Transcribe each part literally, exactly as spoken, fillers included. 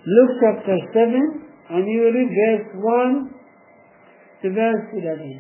Luke chapter seven, and you will read verse one to verse eleven.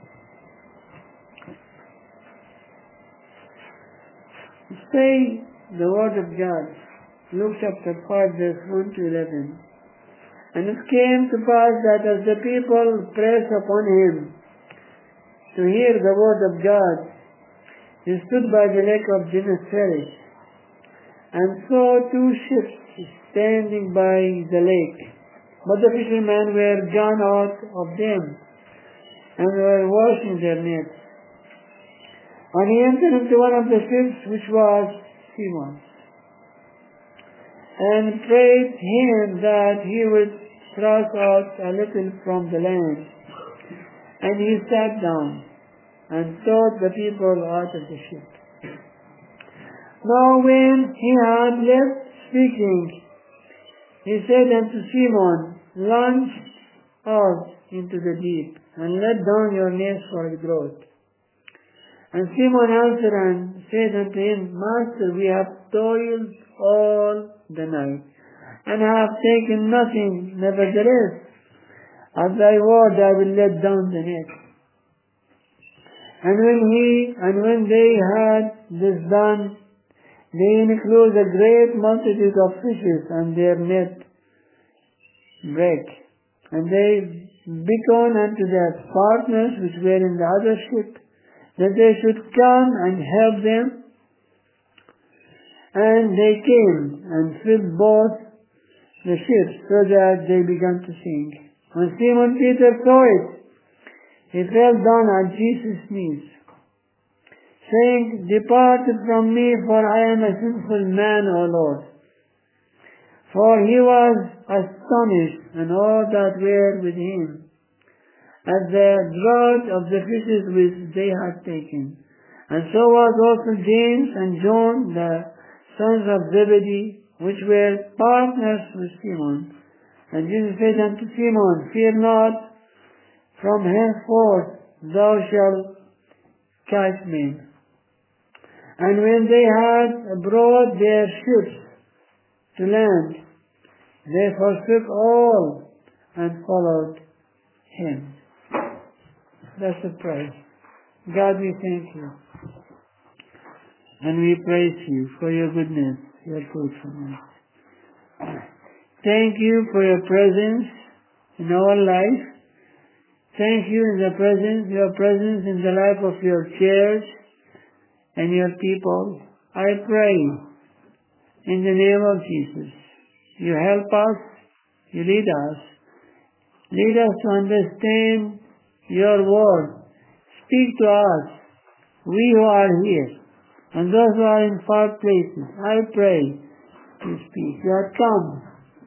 Say the word of God. Luke chapter five, verse one to eleven. And it came to pass that as the people pressed upon him to hear the word of God, he stood by the lake of Gennesaret, and saw two ships standing by the lake. But the fishermen were gone out of them, and were washing their nets. And he entered into one of the ships, which was Simon's, and prayed him that he would thrust out a little from the land. And he sat down, and taught the people out of the ship. Now when he had left speaking, he said unto Simon, Launch out into the deep, and let down your nets for the growth. And Simon answered and said unto him, Master, we have toiled all the night, and have taken nothing. Nevertheless, at thy word I will let down the net. And when he and when they had this done, they enclosed a great multitude of fishes, and their net brake. And they beckoned unto their partners which were in the other ship, that they should come and help them. And they came and filled both the ships, so that they began to sink. When Simon Peter saw it, he fell down at Jesus' knees, saying, Depart from me, for I am a sinful man, O Lord. For he was astonished, and all that were with him, at the draught of the fishes which they had taken. And so was also James and John, the sons of Zebedee, which were partners with Simon. And Jesus said unto Simon, Fear not, from henceforth thou shalt catch men. And when they had brought their ships to land, they forsook all and followed him. That's a prayer. God, we thank you. And we praise you for your goodness, your fruitfulness. Thank you for your presence in our life. Thank you in the presence, your presence in the life of your church and your people. I pray in the name of Jesus, you help us, you lead us. Lead us to understand your word. Speak to us, we who are here, and those who are in far places. I pray you speak. You have come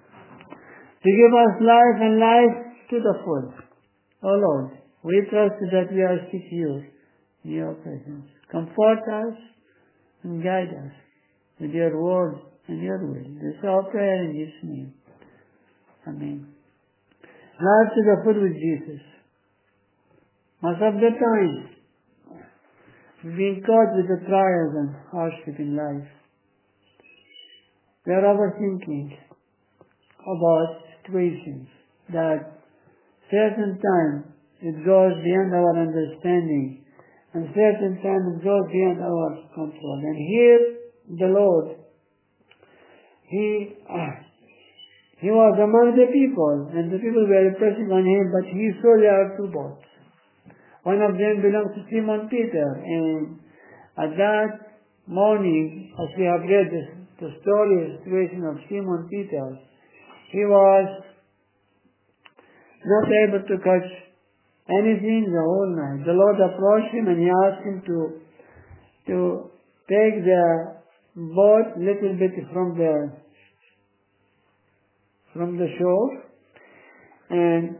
to give us life and life to the full. Oh Lord, we trust that we are secure in your presence. Comfort us and guide us with your word and your will. This is our prayer in Jesus' name. Amen. Life to the full with Jesus. Most of the time, we've been caught with the trials and hardship in life. We are overthinking about situations that certain time it goes beyond our understanding, and certain time it goes beyond our control. And here, the Lord, He uh, He was among the people, and the people were pressing on Him, but He saw there are two boats. One of them belonged to Simon Peter, and at that morning, as we have read the, the story, the situation of Simon Peter, he was not able to catch anything the whole night. The Lord approached him and he asked him to to take the boat little bit from the from the shore, and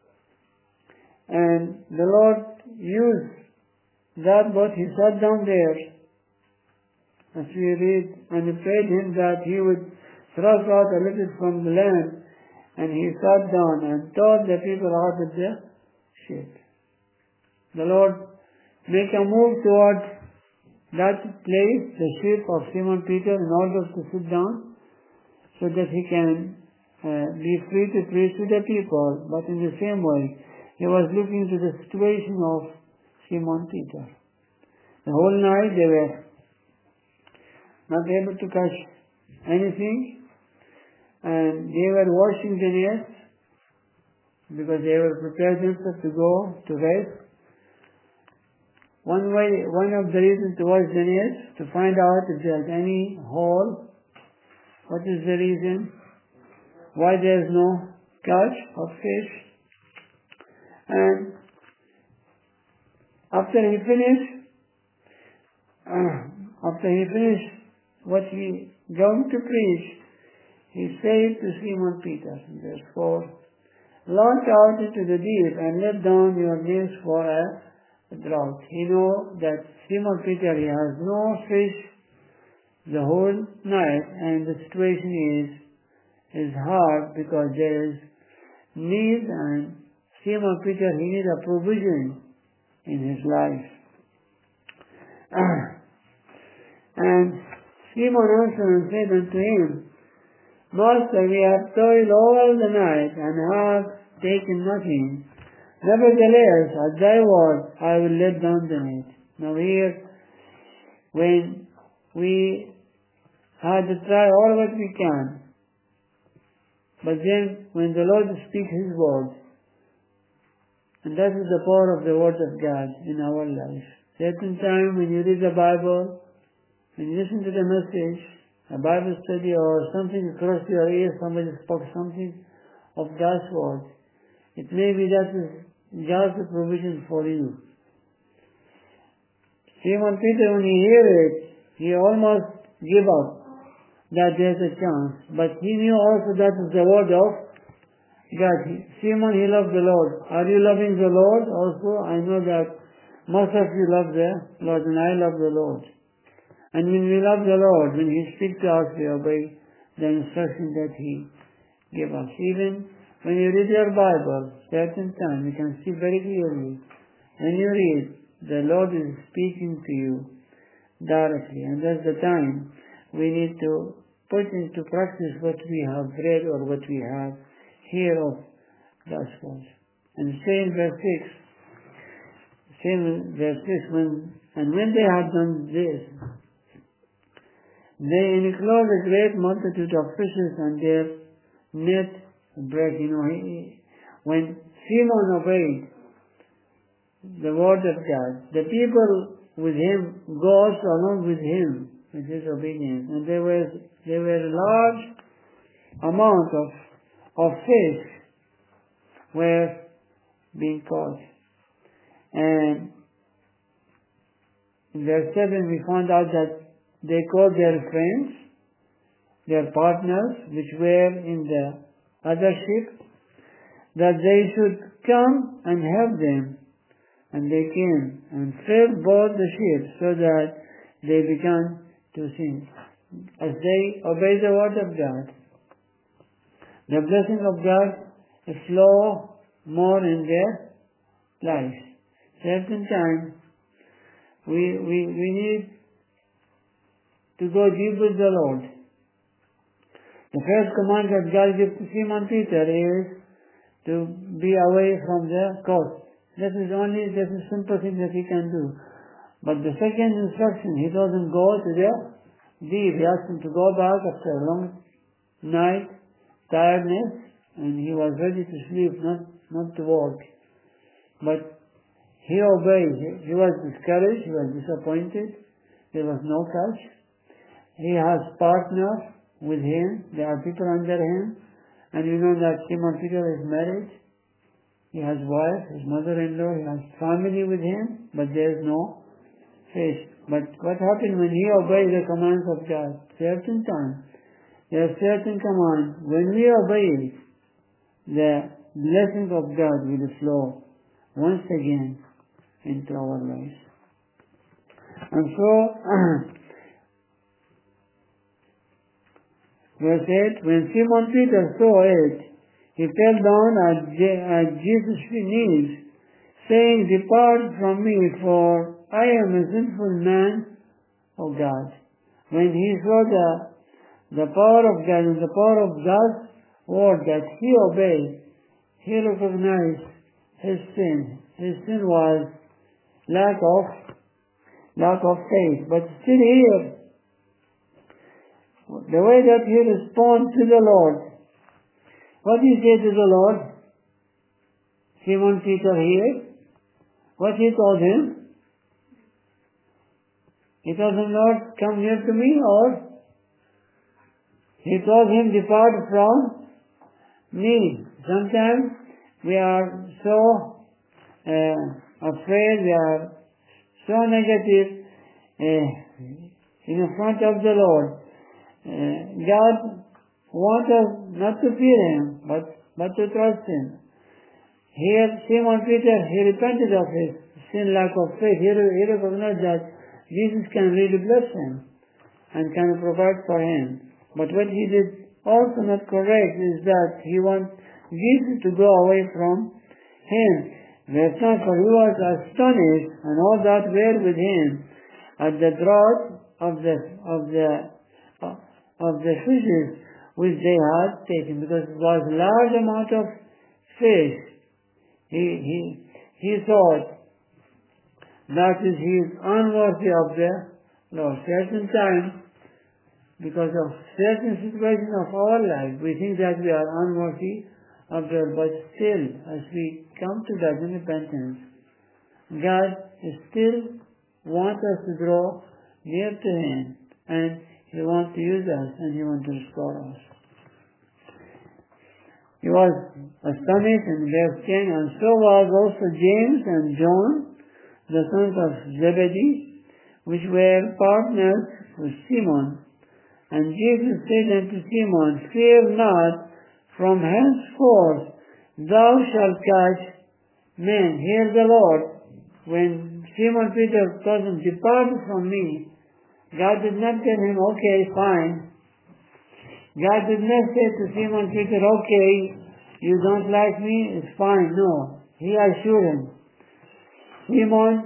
and the Lord used that boat. He sat down there, as we read, and he prayed him that he would thrust out a little from the land, and he sat down and taught the people out of the ship. The Lord make a move towards that place, the ship of Simon Peter, in order to sit down, so that he can uh, be free to preach to the people, but in the same way, he was looking to the situation of Simon Peter. The whole night they were not able to catch anything, and they were washing the nets because they were prepared themselves to go to rest. One way, one of the reasons to wash the nets, to find out if there's any hole. What is the reason? Why there's no catch of fish? And after he finished, uh, after he finished what he going to preach, he said to Simon Peter, verse four, launch out into the deep and let down your nets for a drought. He know that Simon Peter, he has no fish the whole night, and the situation is is hard because there is need, and Simon Peter, he needs a provision in his life. And Simon answered and said unto him, Master, we have toiled all the night and have taken nothing. Nevertheless, at thy word, I will let down the net. Now here, when we had to try all what we can, but then when the Lord speaks His word, and that is the power of the word of God in our life. Certain time when you read the Bible, when you listen to the message, a Bible study or something across your ear, somebody spoke something of God's word, it may be that is God's provision for you. Simon Peter, when he heard it, he almost gave up that there's a chance. But he knew also that is the word of God. Simon, he loved the Lord. Are you loving the Lord also? I know that most of you love the Lord, and I love the Lord. And when we love the Lord, when He speaks to us, we obey the instruction that He gave us. Even when you read your Bible, certain time, you can see very clearly. When you read, the Lord is speaking to you directly. And that's the time we need to put into practice what we have read or what we have heard of God's word. And say in verse six, say in verse six, when, and when they had done this, they enclosed a great multitude of fishes, and their net broke. You know, he, when Simon obeyed the word of God, the people with him go also along with him with his obedience, and there was there were a large amount of of fish were being caught. And in verse seven we found out that they called their friends, their partners, which were in the other ship, that they should come and help them. And they came and filled both the ships, so that they began to sink. As they obeyed the word of God, the blessing of God flow more in their lives. Certain time, we, we, we need to go deep with the Lord. The first command that God gives to Simon Peter is to be away from the coast. That is only, that is simple thing that he can do. But the second instruction, he doesn't go to the deep. He asked him to go back after a long night, tiredness, and he was ready to sleep, not, not to work. But he obeyed. He was discouraged, he was disappointed. There was no catch. He has partners with him. There are people under him. And you know that Simon Peter is married. He has wife, his mother-in-law. He has family with him. But there is no fish. But what happened when he obeyed the commands of God? Certain time. There are certain commands. When we obey it, the blessing of God will flow once again into our lives. And so, verse eight, when Simon Peter saw it, he fell down at, Je- at Jesus' knees, saying, Depart from me, for I am a sinful man, O God. When he saw the, the power of God and the power of God's word that he obeyed, he recognized his sin. His sin was lack of lack of faith. But still here, the way that he responds to the Lord, what he said to the Lord, Simon Peter here, what he told him, he told him, Lord, come near to me, or he told him, depart from me. Sometimes we are so uh, afraid, we are so negative uh, in front of the Lord. Uh, God wants us not to fear Him, but, but to trust Him. Here, Simon Peter, he repented of his sin, lack of faith. He, he recognized that Jesus can really bless him and can provide for him. But what he did also not correct is that he wants Jesus to go away from him. Verse nine, for he was astonished, and all that were with him, at the draught of the of the uh, of the fishes which they had taken, because it was a large amount of fish. He he he thought that is he is unworthy of the Lord. Certain time, because of certain situations of our life, we think that we are unworthy of the Lord. But still, as we come to that in repentance, God still wants us to draw near to Him, and He wants to use us, and He wants to restore us. He was astonished in verse ten, and so was also James and John, the sons of Zebedee, which were partners with Simon. And Jesus said unto Simon, fear not, from henceforth thou shalt catch men. Hear the Lord. When Simon Peter told him, depart from me, God did not tell him, okay, fine. God did not say to Simon Peter, okay, you don't like me, it's fine. No. He assured him. Simon,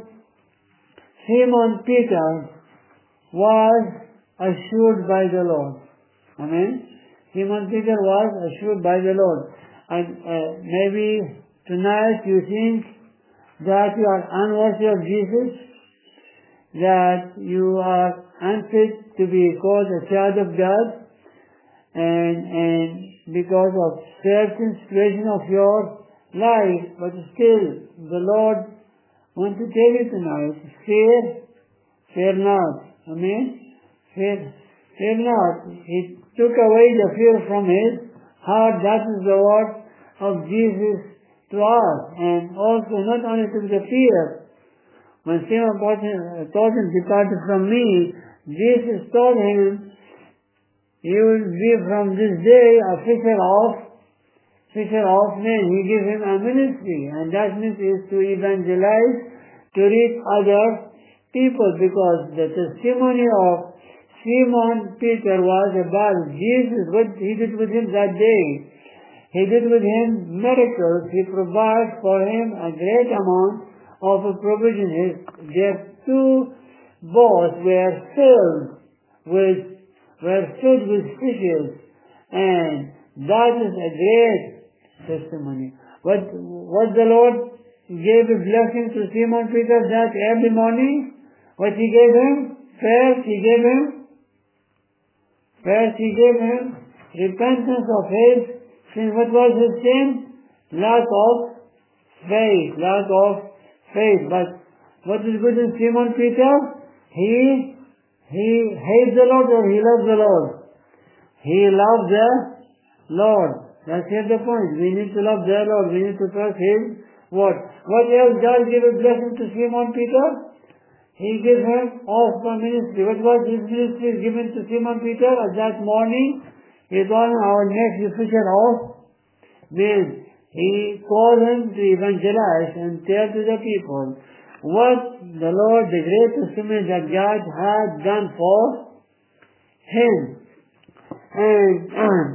Simon Peter was assured by the Lord. Amen? Simon Peter was assured by the Lord. And uh, maybe tonight you think that you are unworthy of Jesus, that you are unfit to be called a child of God, and and because of certain situation of your life, but still the Lord wants to tell you tonight, fear, fear not. Amen? Fear, fear not. He took away the fear from his heart. That is the word of Jesus to us. And also not only took the fear. When Simon told him, depart from me, Jesus told him, you will be from this day a fisher of, fisher of men. He gave him a ministry, and that ministry is to evangelize, to reach other people, because the testimony of Simon Peter was about Jesus, what he did with him that day. He did with him miracles. He provided for him a great amount of a provision. His, their two boats were filled with were filled with fishes, and that is a great testimony. What what the Lord gave a blessing to Simon Peter that every morning, what he gave him? First he gave him First he gave him repentance of his sin. What was his sin? Lack of faith. Lack of faith. But what is good in Simon Peter? He he hates the Lord, or he loves the Lord? He loves the Lord. That's here the point. We need to love the Lord. We need to trust His word. What else God gave a blessing to Simon Peter? He gave him off the ministry. What was his ministry given to Simon Peter? At that morning, he told him, our next fisher of men. He called him to evangelize and tell to the people what the Lord, the great testimony that God had done for him. And um,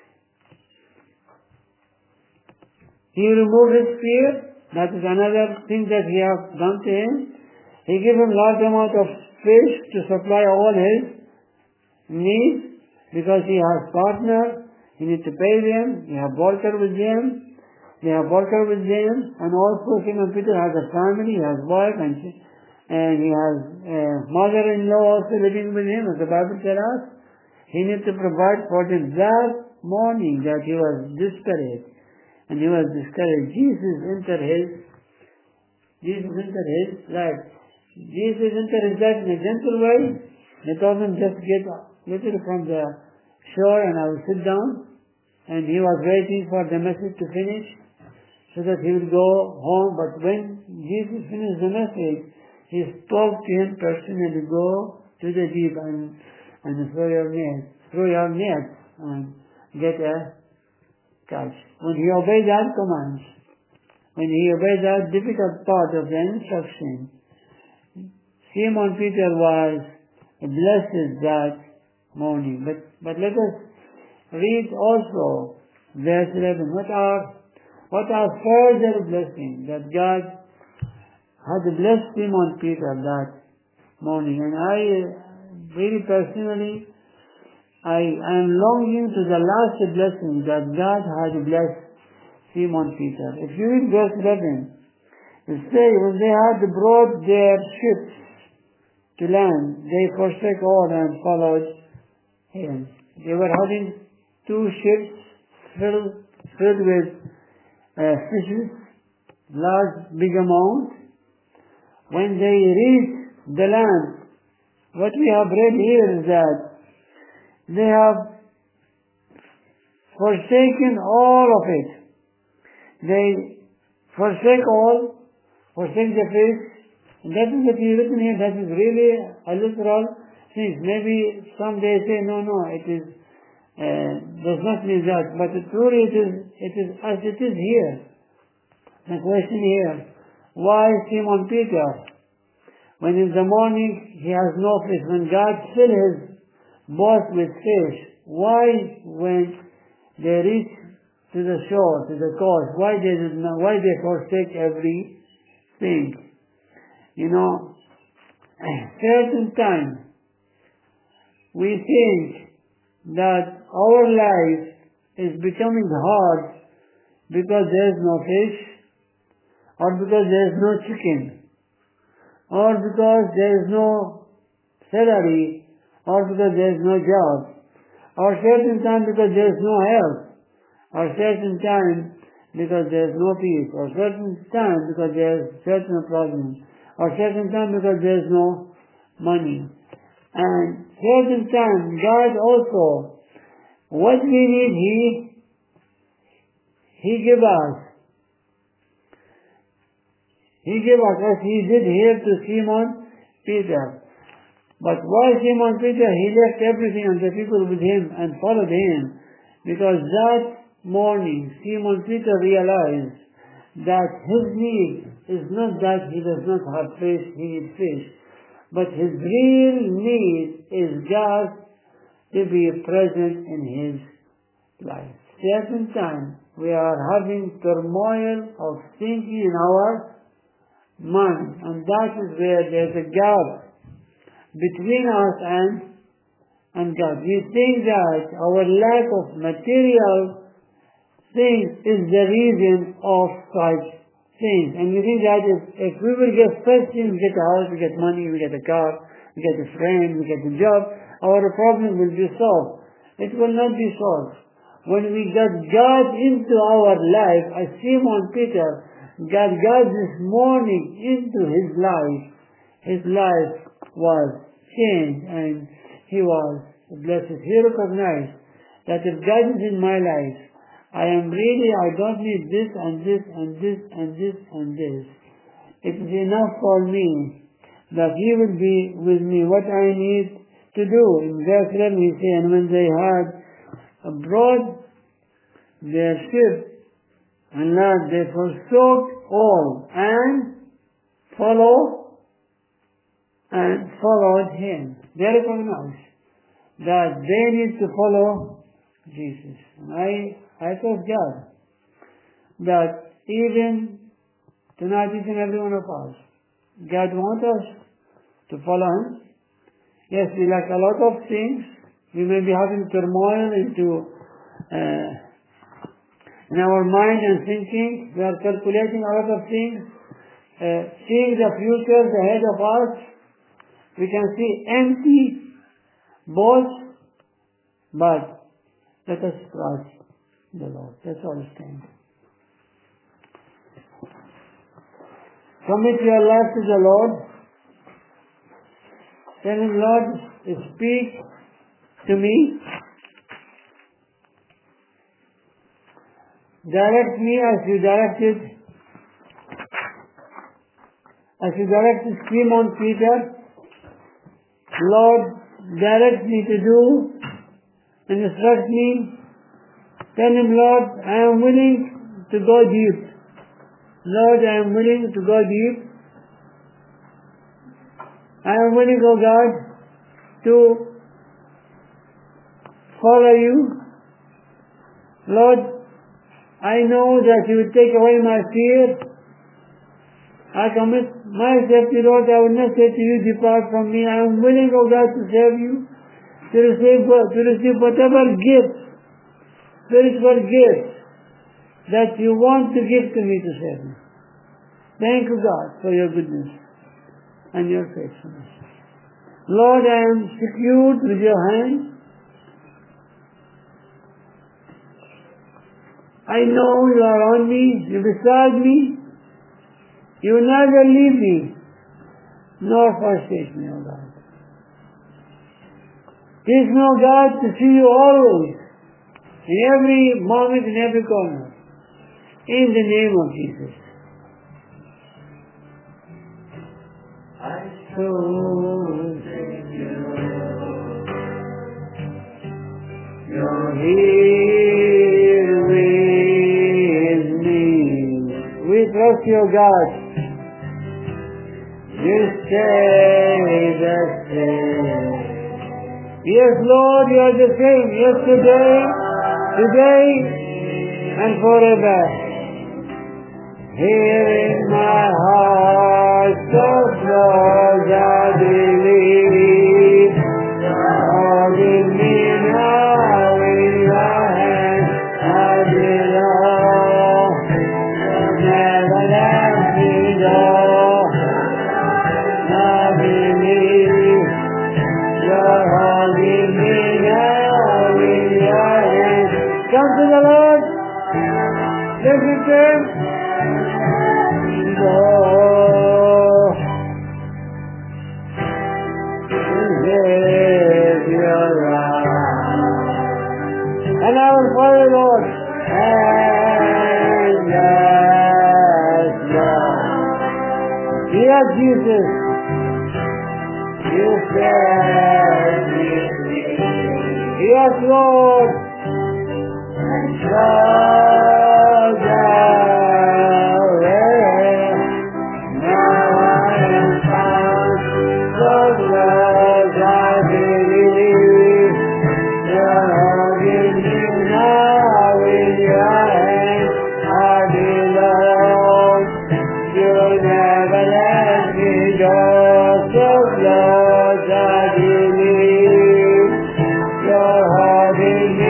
he removed his fear. That is another thing that he has done to him. He gave him large amount of fish to supply all his needs, because he has partner. You need to pay them. You have worker with them. They have worker with them. And also Simon Peter has a family. He has wife and, and he has a mother-in-law also living with him, as the Bible tells us. He needs to provide for them. That morning that he was discouraged and he was discouraged, Jesus entered his, Jesus entered his life. Jesus entered his life in a gentle way. He told him, just get little from the shore and I will sit down. And he was waiting for the message to finish so that he would go home. But when Jesus finished the message, he spoke to him personally, go to the deep and, and throw your net, throw your net and get a catch. When he obeyed that command, when he obeyed that difficult part of the instruction, Simon Peter was blessed that morning. But, but let us read also verse eleven. What are, what are further blessings that God had blessed Simon Peter that morning? And I, uh, really personally, I am longing to the last blessing that God had blessed Simon Peter. If you read verse eleven, it says, when they had brought their ships to land, they forsook all and followed him. They were having two ships filled, filled with uh, fishes, large, big amount. When they reached the land, what we have read here is that they have forsaken all of it. They forsake all, forsake the fish. And that is what is written here. That is really a literal thing. Maybe some they say, no, no, it is, uh, does not mean that. But truly it is, it is as it is here. The question here, why Simon Peter, when in the morning he has no fish, when God filled his boat with fish, why when they reach to the shore, to the coast, why they did not, why they forsake everything? You know, certain time we think that our life is becoming hard because there is no fish, or because there is no chicken, or because there is no salary, or because there is no job, or certain time because there is no health, or certain time because there is no peace, or certain time because there is certain problems, or certain time because there is no money. And certain time, God also, what we need, He, He give us. He gave us, as He did here to Simon Peter. But why Simon Peter? He left everything and the people with him and followed him. Because that morning, Simon Peter realized that his need is not that he does not have fish, he needs fish. But his real need is God to be present in his life. Certain time we are having turmoil of thinking in our mind, and that is where there is a gap between us and, and God. We think that our lack of material things is the reason of such things. And we think that if, if we will get first things, we get a house, we get money, we get a car, we get a friend, we get a job, our problem will be solved. It will not be solved. When we got God into our life, as Simon Peter got God this morning into his life, his life was changed and he was blessed. He recognized that if God is in my life, I am really, I don't need this and this and this and this and this. It is enough for me that He will be with me, what I need to do. In verse eleven we say, and when they had brought their ship and land, they forsook all and follow and followed Him. They recognized that they need to follow Jesus. And I I trust God that even tonight, each and every one of us, God wants us to follow Him. Yes, we lack a lot of things. We may be having turmoil into uh, in our mind and thinking. We are calculating a lot of things, uh, seeing the future ahead of us. We can see empty boats, but let us trust the Lord. That's all it stands. Commit your life to the Lord. Tell Him, Lord, speak to me. Direct me as you directed, as you directed Simon Peter. Lord, direct me to do and instruct me. Tell Him, Lord, I am willing to go deep. Lord, I am willing to go deep. I am willing, O God, to follow you. Lord, I know that you will take away my fear. I commit myself to you, Lord. I will not say to you, depart from me. I am willing, O God, to serve you, to receive, to receive whatever gift, spiritual gift, that you want to give to me to serve you. Thank you, God, for your goodness and your faithfulness. Lord, I am secured with your hand. I know you are on me, you are beside me. You will never leave me, nor forsake me, O God. Teach me, O God, to see you always, in every moment, in every corner. In the name of Jesus. I so thank you. You're here with me. We trust you, God. You stay the same. Yes, Lord, you are the same yesterday, today, and forever. Here in my heart, so close I believe. Holding me now in your hand, I belong. Never let me go. I believe you're holding me now in your hand. Come to the Lord. Listen to Him. Oh, give your right, and I will follow, Lord, and yes, Lord, yes, Jesus, you said me, yes, Lord, and so Lord, I believe you're holding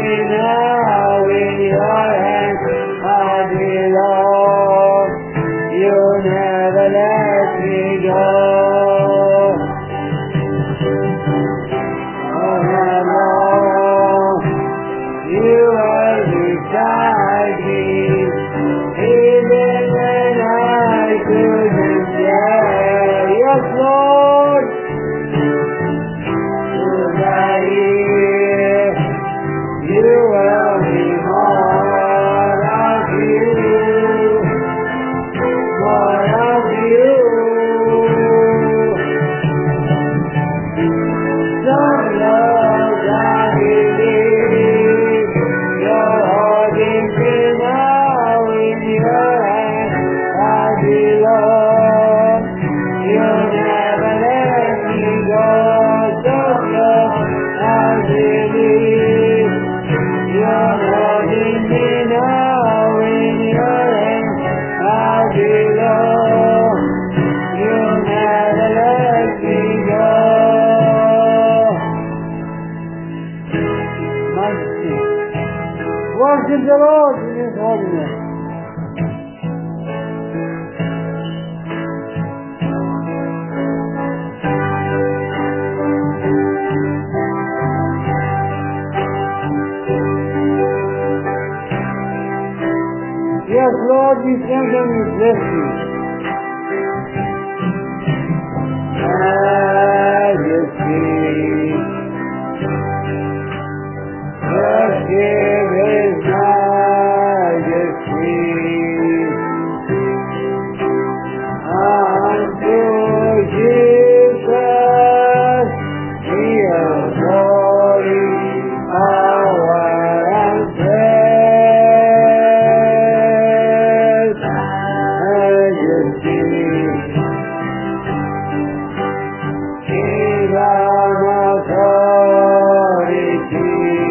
the Lord in His holiness. Yes, Lord, we thank and we bless you. Majesty, worship His majesty. Unto Jesus be all glory, power, and praise. Majesty, kingdom, authority,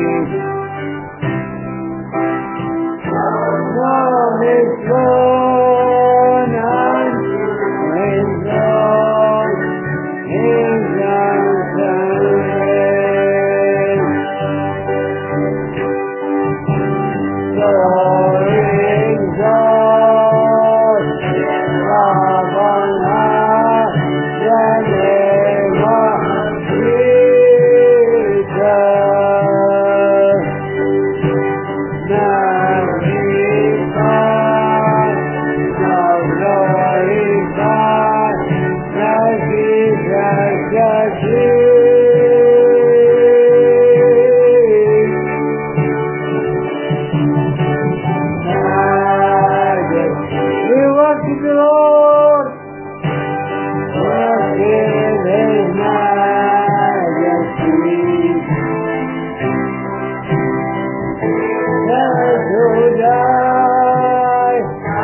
from His throne unto His throne, kingdoms and reigns. Glory, exalt, love on high, the name of Jesus. Magnify, now glorify, now Jesus the King. Majesty, we worship the Lord. Worship His majesty. Those who die,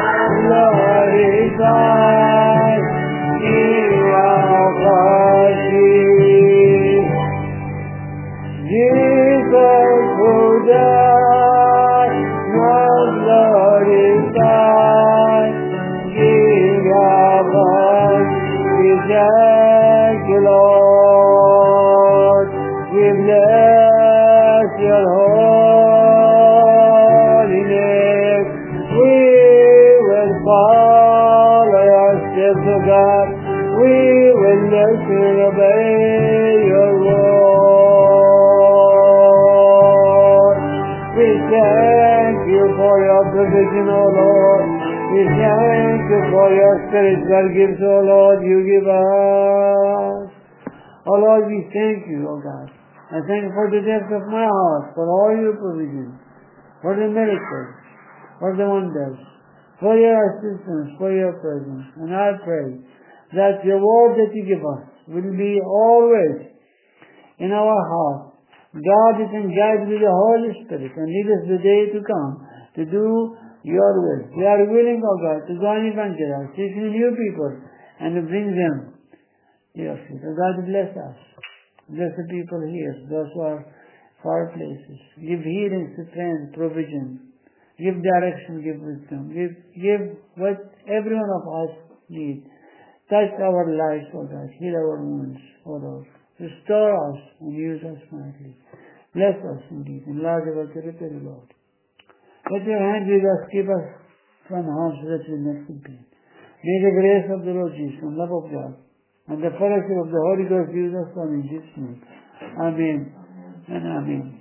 glorify, King of all kings. Jesus who died, now glorify, King of all. We thank you, Lord. We bless your holy name. We will follow your steps, O God. We will listen and obey your word. We thank you for your provision, O Lord. We thank you for your spiritual gifts, O Lord, you give us. O Lord, we thank you, O God. I thank you for the depth of my heart, for all your provisions, for the miracles, for the wonders, for your assistance, for your presence. And I pray that your word that you give us will be always in our heart. Guard it and guide with the Holy Spirit and lead us the day to come to do your will. We are willing, O God, to go and evangelize, teaching new people and to bring them to your feet. O God, bless us. Bless the people here, those who are far places. Give healing, strength, provision. Give direction, give wisdom. Give, give what every one of us needs. Touch our lives, O God. Heal our wounds, O Lord. Restore us and use us mightily. Bless us indeed. Enlarge our territory, Lord. Let your hand with us, keep us from harm so that we will not complain. May the grace of the Lord Jesus and love of God and the fellowship of the Holy Ghost be with us all in Jesus' name. Amen and amen.